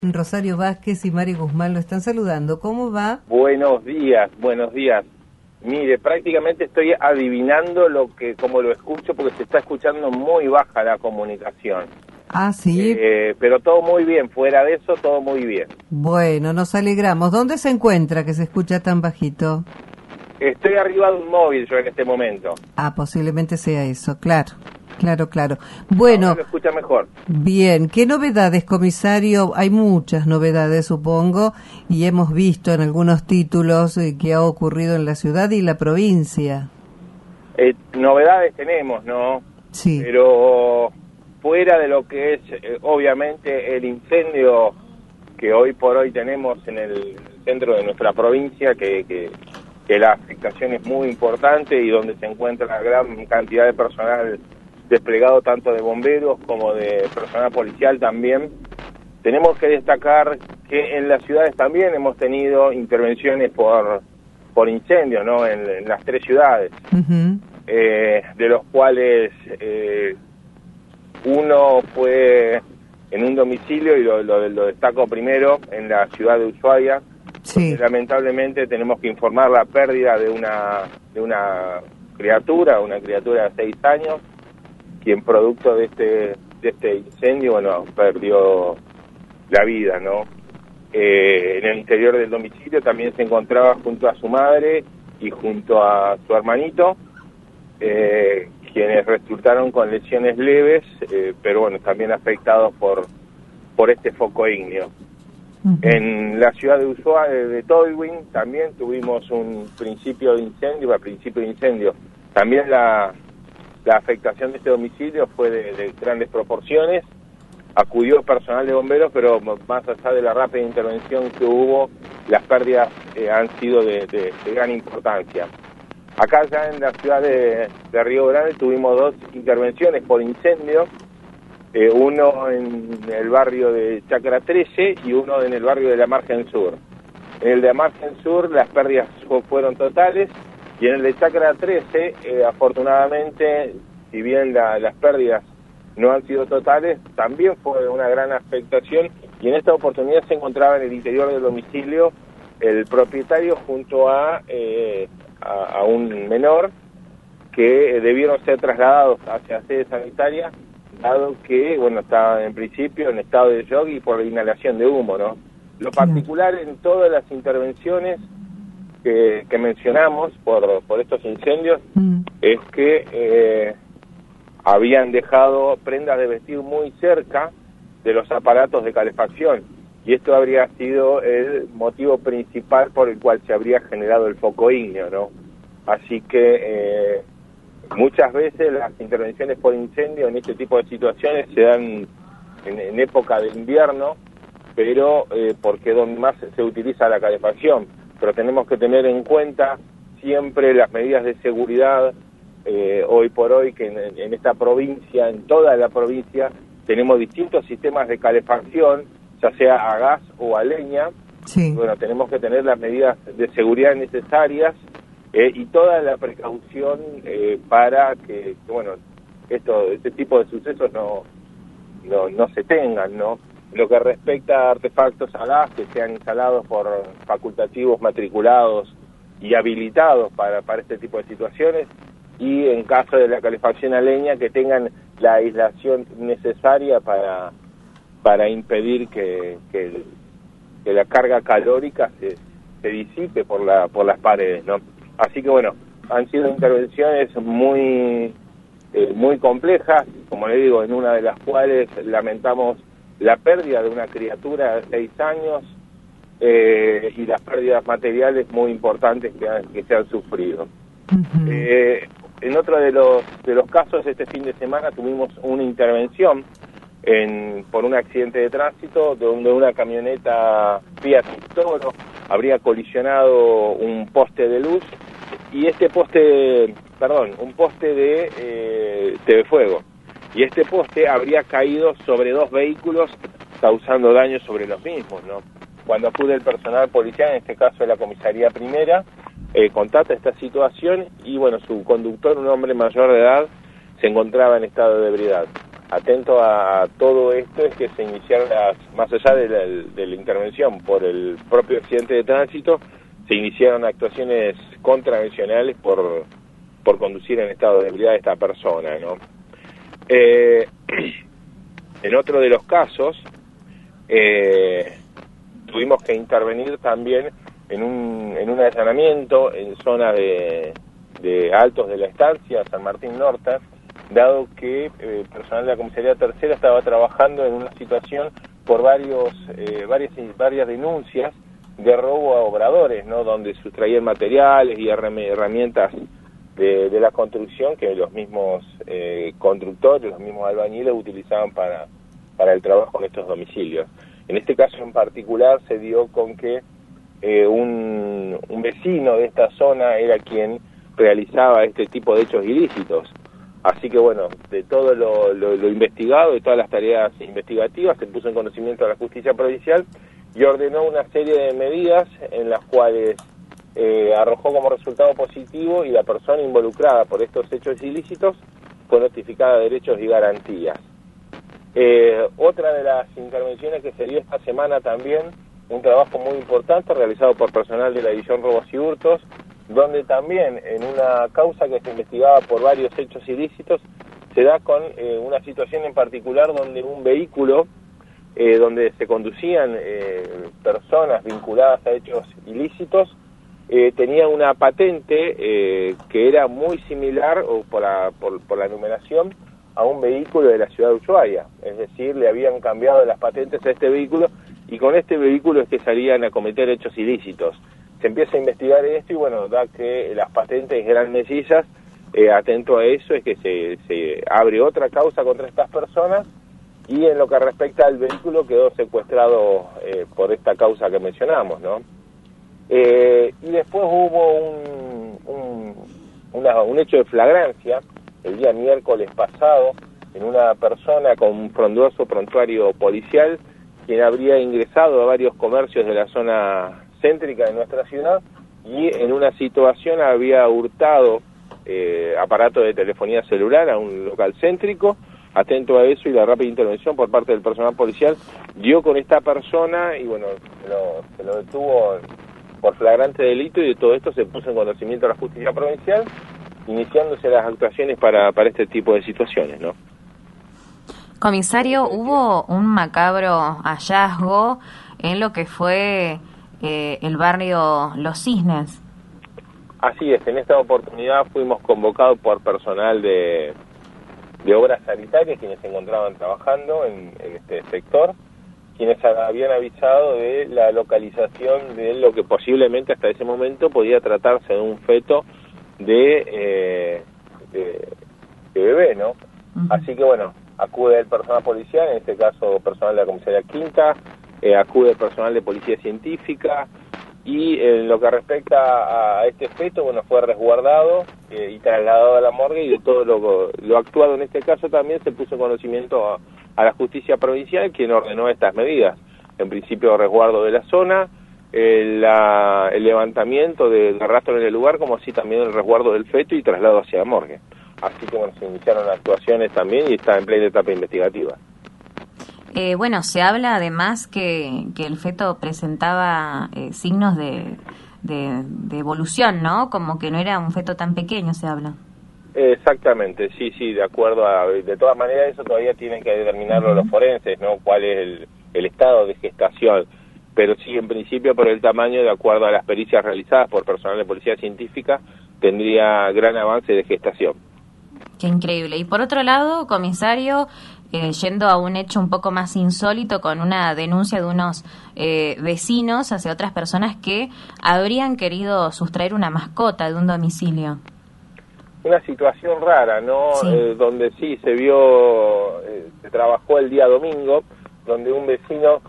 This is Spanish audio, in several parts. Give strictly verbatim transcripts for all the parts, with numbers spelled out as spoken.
Rosario Vázquez y Mari Guzmán lo están saludando. ¿Cómo va? Buenos días, buenos días. Mire, prácticamente estoy adivinando lo que, como lo escucho, porque se está escuchando muy baja la comunicación. Ah, sí. Eh, pero todo muy bien, fuera de eso, todo muy bien. Bueno, nos alegramos. ¿Dónde se encuentra que se escucha tan bajito? Estoy arriba de un móvil yo en este momento. Ah, posiblemente sea eso, claro. Claro, claro. Bueno, ahora lo escucha mejor. Bien, ¿qué novedades, comisario? Hay muchas novedades, supongo, y hemos visto en algunos títulos eh, que ha ocurrido en la ciudad y la provincia. Eh, novedades tenemos, ¿no? Sí. Pero fuera de lo que es, eh, obviamente, el incendio que hoy por hoy tenemos en el centro de nuestra provincia, que, que, que la afectación es muy importante y donde se encuentra una gran cantidad de personal desplegado, tanto de bomberos como de personal policial también. Tenemos que destacar que en las ciudades también hemos tenido intervenciones por por incendios, ¿no? En, en las tres ciudades, uh-huh. eh, de los cuales eh, uno fue en un domicilio, y lo, lo, lo destaco primero, en la ciudad de Ushuaia. Sí. Lamentablemente tenemos que informar la pérdida de una de una criatura, una criatura de seis años, quien producto de este de este incendio, bueno, perdió la vida, ¿no? Eh, en el interior del domicilio también se encontraba junto a su madre y junto a su hermanito, eh, quienes resultaron con lesiones leves, eh, pero bueno, también afectados por por este foco ígneo. Uh-huh. En la ciudad de Ushuaia, de Tolwyn, también tuvimos un principio de incendio, a principio de incendio. También la La afectación de este domicilio fue de, de grandes proporciones. Acudió personal de bomberos, pero más allá de la rápida intervención que hubo, las pérdidas eh, han sido de, de, de gran importancia. Acá ya en la ciudad de, de Río Grande tuvimos dos intervenciones por incendio, eh, uno en el barrio de Chacra trece y uno en el barrio de la Margen Sur. En el de la Margen Sur las pérdidas fueron totales, y en el de Chacra trece, eh, afortunadamente, si bien la, las pérdidas no han sido totales, también fue una gran afectación, y en esta oportunidad se encontraba en el interior del domicilio el propietario junto a, eh, a, a un menor, que eh, debieron ser trasladados hacia sede sanitaria, dado que, bueno, estaba en principio en estado de shock y por la inhalación de humo, ¿no? Lo particular en todas las intervenciones Que, que mencionamos por, por estos incendios mm. es que eh, habían dejado prendas de vestir muy cerca de los aparatos de calefacción, y esto habría sido el motivo principal por el cual se habría generado el foco ígneo, ¿no? Así que eh, muchas veces las intervenciones por incendio en este tipo de situaciones se dan en, en época de invierno, pero eh, porque es donde más se utiliza la calefacción. Pero tenemos que tener en cuenta siempre las medidas de seguridad, eh, hoy por hoy, que en, en esta provincia, en toda la provincia, tenemos distintos sistemas de calefacción, ya sea a gas o a leña. Sí. Bueno, tenemos que tener las medidas de seguridad necesarias eh, y toda la precaución eh, para que, que, bueno, esto, este tipo de sucesos no, no, no se tengan, ¿no? Lo que respecta a artefactos a gas que sean instalados por facultativos matriculados y habilitados para, para este tipo de situaciones, y en caso de la calefacción a leña que tengan la aislación necesaria para para impedir que, que, que la carga calórica se, se disipe por la por las paredes, ¿no? Así que bueno, han sido intervenciones muy eh, muy complejas, como le digo, en una de las cuales lamentamos la pérdida de una criatura de seis años eh, y las pérdidas materiales muy importantes que, han, que se han sufrido. Uh-huh. Eh, en otro de los de los casos, este fin de semana tuvimos una intervención en, por un accidente de tránsito donde una camioneta Fiat Toro habría colisionado un poste de luz, y este poste, perdón, un poste de eh, T V Fuego. Y este poste habría caído sobre dos vehículos, causando daños sobre los mismos, ¿no? Cuando acude el personal policial, en este caso de la comisaría primera, eh, contata esta situación y, bueno, su conductor, un hombre mayor de edad, se encontraba en estado de ebriedad. atento a todo esto es que se iniciaron las, más allá de la, de la intervención por el propio accidente de tránsito, se iniciaron actuaciones contravencionales por, por conducir en estado de ebriedad a esta persona, ¿no? Eh, en otro de los casos, eh, tuvimos que intervenir también en un, en un allanamiento en zona de, de Altos de la Estancia, San Martín Norte, dado que eh, personal de la Comisaría Tercera estaba trabajando en una situación por varios eh, varias varias denuncias de robo a obradores, ¿no? Donde sustraían materiales y herramientas de, de la construcción que los mismos eh, constructores, los mismos albañiles utilizaban para, para el trabajo en estos domicilios. En este caso en particular se dio con que eh, un, un vecino de esta zona era quien realizaba este tipo de hechos ilícitos. Así que bueno, de todo lo, lo, lo investigado, de todas las tareas investigativas, se puso en conocimiento a la justicia provincial y ordenó una serie de medidas en las cuales eh, arrojó como resultado positivo y la persona involucrada por estos hechos ilícitos fue notificada de derechos y garantías. Eh, otra de las intervenciones que se dio esta semana también, un trabajo muy importante realizado por personal de la División Robos y Hurtos, donde también en una causa que se investigaba por varios hechos ilícitos, se da con eh, una situación en particular donde un vehículo, eh, donde se conducían eh, personas vinculadas a hechos ilícitos, eh, tenía una patente eh, que era muy similar, o por la, por, por la numeración, a un vehículo de la ciudad de Ushuaia. Es decir, le habían cambiado las patentes a este vehículo, y con este vehículo es que salían a cometer hechos ilícitos. Se empieza a investigar esto y bueno, da que las patentes eran mellizas. Eh, atento a eso es que se, se abre otra causa contra estas personas, y en lo que respecta al vehículo quedó secuestrado eh, por esta causa que mencionamos, ¿no? Eh, y después hubo un, un, una, un hecho de flagrancia el día miércoles pasado en una persona con un frondoso prontuario policial, quien habría ingresado a varios comercios de la zona céntrica de nuestra ciudad y en una situación había hurtado eh, aparato de telefonía celular a un local céntrico. Atento a eso y la rápida intervención por parte del personal policial dio con esta persona y bueno, se lo, se lo detuvo por flagrante delito, y de todo esto se puso en conocimiento a la justicia provincial, iniciándose las actuaciones para, para este tipo de situaciones, ¿no? Comisario, hubo un macabro hallazgo en lo que fue eh, el barrio Los Cisnes. Así es, en esta oportunidad fuimos convocados por personal de, de obras sanitarias, quienes se encontraban trabajando en, en este sector, quienes habían avisado de la localización de lo que posiblemente hasta ese momento podía tratarse de un feto de, eh, de, de bebé, ¿no? Uh-huh. Así que bueno, acude el personal policial, en este caso personal de la comisaría Quinta, eh, acude el personal de policía científica, y en lo que respecta a este feto, bueno, fue resguardado eh, y trasladado a la morgue, y de todo lo, lo actuado en este caso también se puso en conocimiento a, a la justicia provincial, quien ordenó estas medidas. En principio, resguardo de la zona, eh, la, el levantamiento del de rastro en el lugar, como así también el resguardo del feto y traslado hacia la morgue. Así que bueno, se iniciaron actuaciones también y está en plena etapa investigativa. Eh, bueno, se habla además que, que el feto presentaba eh, signos de, de, de evolución, ¿no? Como que no era un feto tan pequeño, se habla. Exactamente, sí, sí, de acuerdo a... De todas maneras, eso todavía tienen que determinarlo uh-huh. los forenses, ¿no? Cuál es el, el estado de gestación. Pero sí, en principio, por el tamaño, de acuerdo a las pericias realizadas por personal de policía científica, tendría gran avance de gestación. Qué increíble. Y por otro lado, comisario, eh, yendo a un hecho un poco más insólito, con una denuncia de unos eh, vecinos hacia otras personas que habrían querido sustraer una mascota de un domicilio. Una situación rara, ¿no? Sí. Eh, donde sí se vio, eh, se trabajó el día domingo, donde un vecino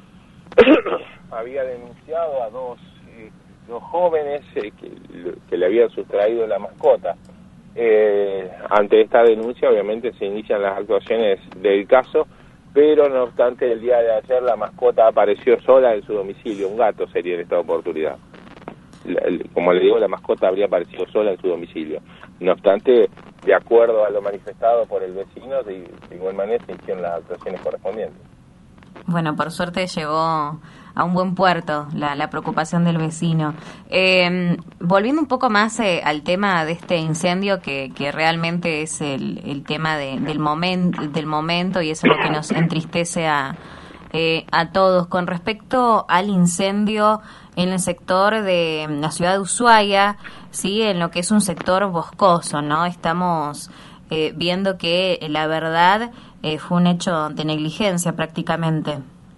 había denunciado a dos, eh, dos jóvenes eh, que, que le habían sustraído la mascota. Eh, ante esta denuncia obviamente se inician las actuaciones del caso, pero no obstante el día de ayer la mascota apareció sola en su domicilio, un gato sería en esta oportunidad. Como le digo, la mascota habría aparecido sola en su domicilio. No obstante, de acuerdo a lo manifestado por el vecino, de, de igual manera se hicieron las actuaciones correspondientes. Bueno, por suerte llegó a un buen puerto la, la preocupación del vecino. Eh, volviendo un poco más eh, al tema de este incendio, que, que realmente es el, el tema de, del, momento, del momento, y eso es lo que nos entristece a, eh, a todos. Con respecto al incendio en el sector de la ciudad de Ushuaia, sí, en lo que es un sector boscoso, ¿no? Estamos eh, viendo que la verdad eh, fue un hecho de negligencia prácticamente.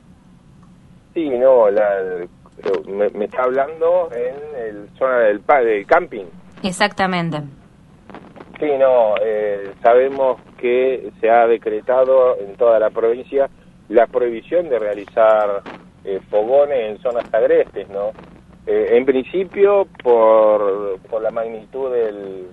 Sí, no, la, me, me está hablando en el zona del, del camping. Exactamente. Sí, no, eh, sabemos que se ha decretado en toda la provincia la prohibición de realizar eh, fogones en zonas agrestes, ¿no? Eh, en principio, por, por la magnitud del...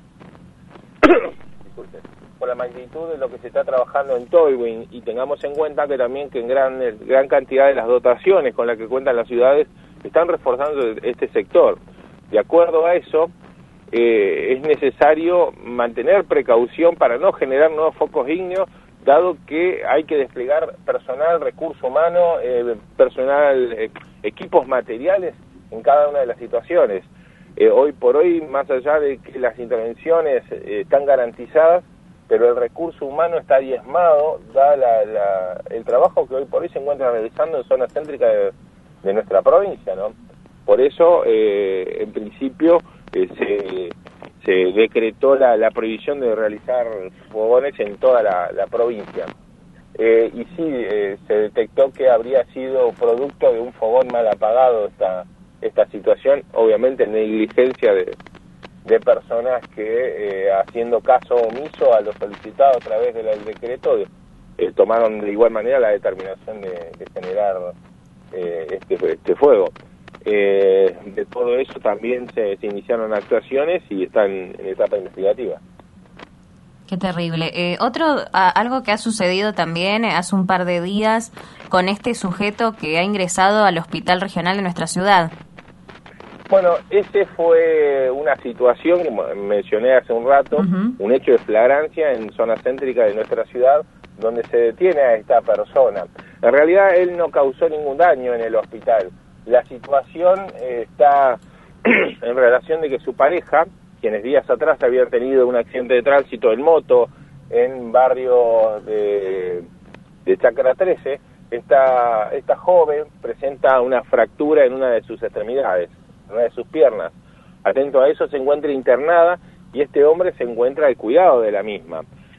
Disculpe. por la magnitud de lo que se está trabajando en Tolwyn, y tengamos en cuenta que también que en gran, gran cantidad de las dotaciones con las que cuentan las ciudades están reforzando este sector. De acuerdo a eso, eh, es necesario mantener precaución para no generar nuevos focos ígneos, dado que hay que desplegar personal, recurso humano, eh, personal, eh, equipos materiales en cada una de las situaciones. Eh, hoy por hoy, más allá de que las intervenciones eh, están garantizadas, pero el recurso humano está diezmado, da la, la, el trabajo que hoy por hoy se encuentra realizando en zona céntrica de, de nuestra provincia, ¿no? Por eso, eh, en principio, eh, se, se decretó la, la prohibición de realizar fogones en toda la, la provincia. Eh, y sí, eh, se detectó que habría sido producto de un fogón mal apagado esta, esta situación, obviamente negligencia de... de personas que, eh, haciendo caso omiso a lo solicitado a través del decreto, eh, tomaron de igual manera la determinación de, de generar eh, este, este fuego. Eh, de todo eso también se, se iniciaron actuaciones y están en etapa investigativa. Qué terrible. Eh, otro, a, algo que ha sucedido también hace un par de días con este sujeto que ha ingresado al hospital regional de nuestra ciudad. Bueno, ese fue una situación que mencioné hace un rato, uh-huh. un hecho de flagrancia en zona céntrica de nuestra ciudad, donde se detiene a esta persona. En realidad él no causó ningún daño en el hospital. La situación eh, está en relación de que su pareja, quienes días atrás habían tenido un accidente de tránsito en moto en barrio de, de Chacra trece, esta, esta joven presenta una fractura en una de sus extremidades, una de sus piernas. Atento a eso, se encuentra internada y este hombre se encuentra al cuidado de la misma.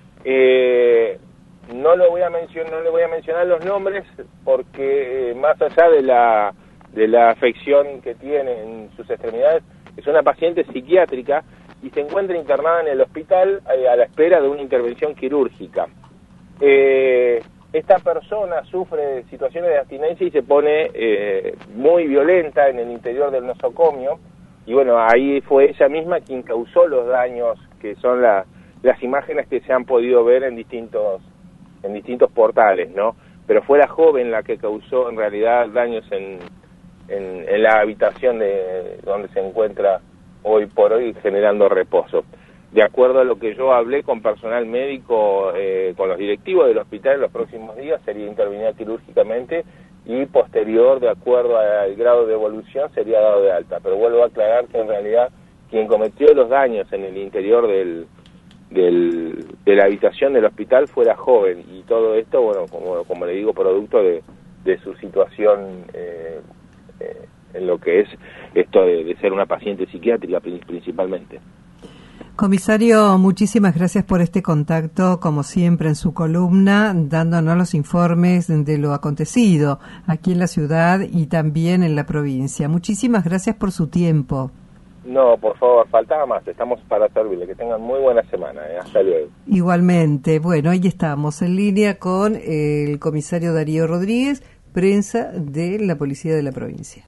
Eh, no lo voy a mencionar, no le voy a mencionar los nombres porque eh, más allá de la de la afección que tiene en sus extremidades, es una paciente psiquiátrica y se encuentra internada en el hospital eh, a la espera de una intervención quirúrgica. Eh, esta persona sufre de situaciones de abstinencia y se pone eh, muy violenta en el interior del nosocomio, y bueno, ahí fue ella misma quien causó los daños, que son la, las imágenes que se han podido ver en distintos en distintos portales, ¿no? Pero fue la joven la que causó en realidad daños en, en, en la habitación de donde se encuentra hoy por hoy generando reposo. De acuerdo a lo que yo hablé con personal médico, eh, con los directivos del hospital, en los próximos días sería intervenida quirúrgicamente y posterior, de acuerdo al grado de evolución, sería dado de alta. Pero vuelvo a aclarar que en realidad quien cometió los daños en el interior del, del, de la habitación del hospital fue la joven, y todo esto, bueno, como, como le digo, producto de, de su situación eh, eh, en lo que es esto de, de ser una paciente psiquiátrica principalmente. Comisario, muchísimas gracias por este contacto, como siempre en su columna, dándonos los informes de lo acontecido aquí en la ciudad y también en la provincia. Muchísimas gracias por su tiempo. No, por favor, faltaba más, estamos para servirle. Que tengan muy buena semana, ¿eh? Hasta luego. Igualmente. Bueno, ahí estamos en línea con el comisario Darío Rodríguez, prensa de la Policía de la Provincia.